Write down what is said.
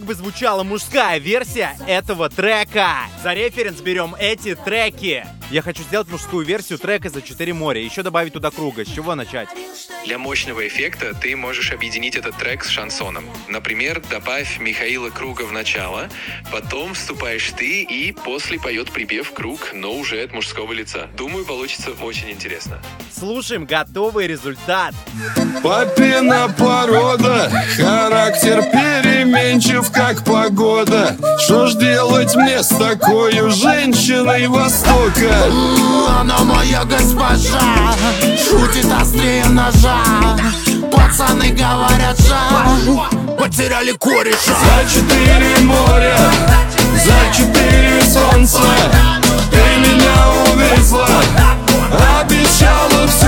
бы звучала мужская версия этого трека. За референс берем эти треки. Я хочу сделать мужскую версию трека «За 4 моря». Еще добавить туда Круга. С чего начать? Для мощного эффекта ты можешь объединить этот трек с шансоном. Например, добавь Михаила Круга в начало, потом вступаешь ты и после поет припев Круг, но уже от мужского лица. Думаю, получится очень интересно. Слушаем готовый результат. Папина порода, характер переменчив, как погода. Что ж делать мне с такой женщиной Востока? Она моя госпожа, шутит острее ножа. Пацаны говорят, жаль, потеряли кореша. За 4 моря, за 4 солнца ты меня увезла, обещала все.